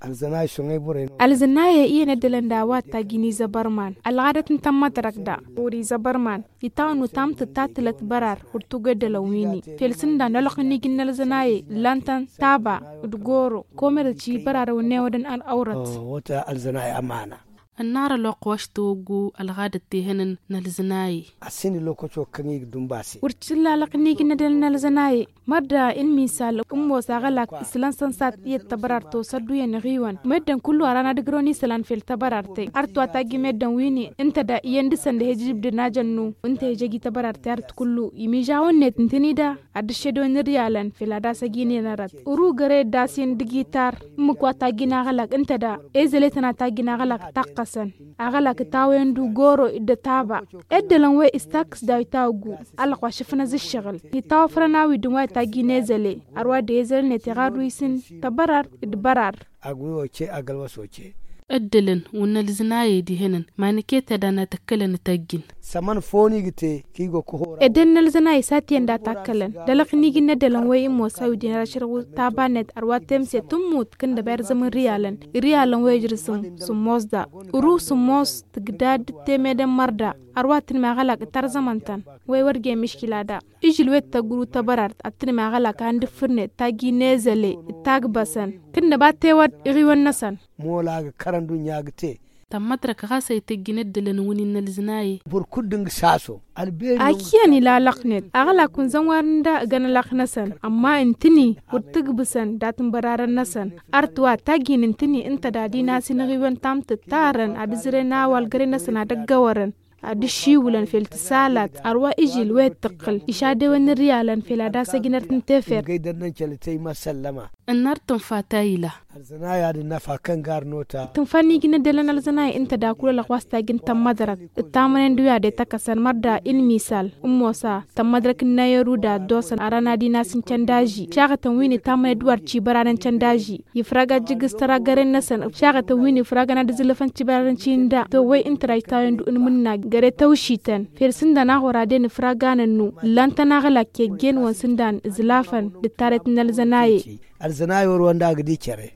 alzanaye iya na dalanda wata gini zabarman al'adatin tamma tarakda uri zabarman itanu tamta tatilat barar hurtuga da lawini felsin da nalakni ginnal zanaye lantan taba udgoro komer ci barar wone wadan an aurat wata alzanaye amana النار لو قوشتوغو الغادة تيهنن نلزناي السن لو كوشو كني دمباسي ورتشلا لقني ندل نلزناي مردا ان مثال امو ساغلاك اسلان سنسات يتبرر تو سدو ينغيوان مدن كل ارانا دغروني سلان في التبررتي ارتو تاغي مدن ويني انت دا يندسن ده جيب دناجنو انت جيجي تبررتي ارت كله يميجاون نت انتني دا ادشدو نريالن في لادا سغيني نرات ورو غري داسين دغيتار مكو تاغي نغلاك انت دا ازلتنا تاغي نغلاك تاق agala kitawen du goro ida taba eddelan we istaks da itagu ala kwa shifna zishgal itaw frana wi dum wa taginezele arwa dezel ne tigadu isin tabarar idbarar agwo ce agalwa soce أدلن ونلزناي دي هنن ما نكيت دانا تكلن تجين سمان فوني جتة كيجو كهورا أدلن نلزناي ساتين دا تكلن دلق نيجي ندلن وي مو سعودي نرشرو تابانت أرواتم ستموت كند بيرزم ريالن ويجرسم سموز دا ورو سموز تقداد تمد مردا أرواتن ما غلق ترزمنتن ويورجي مشكلة دا إجل ويت تقولو تبرر أتن ما غلق عند فرنة تاجي نزلي تاج بسن كند باتي ود إغيوان نسن مولا كرندو نياغتي تمتر كغاسة يتجند لنوني نلزناي بركودنج ساسو أكياني لا لقنت أغلى كن زوارندا جن لقنسن أما انتني وتقبسن داتن برار النسن أرتوا تاجين انتني انت دادي ناس نغيبن تامت تارن أدزرنا والجرنسن أدقورن أدشي ولن في التسالات أروا إجي الويت تقل إشادة ونريالن في العداسة جنر تنتفر قيدر ننشلتي ما سلمة النار تنفاتايلة الزناي هذه النفع كان قارنوتا تنفاني جنا دلنا الزناي انت دا كل لقواستا جن تمدرك التامن دويا دي تكسر مردا إن مثال أموسا تمدرك النايرو دا دوسن أرانا دي ناس چنداجي شاغة تنويني تامن دوار چيبران چنداجي يفراغا جگسترا غرين نسن شاغة تنويني فراغا ندزلفن چيبران چيندا تو وي انت رايتاين دو انمنا غري توشيتن فيرسندنا غورادين فراغاننو لانتنا غلا كي جين وانسندان زلافن دتارت نلزناي الزناي وروندا غدي چره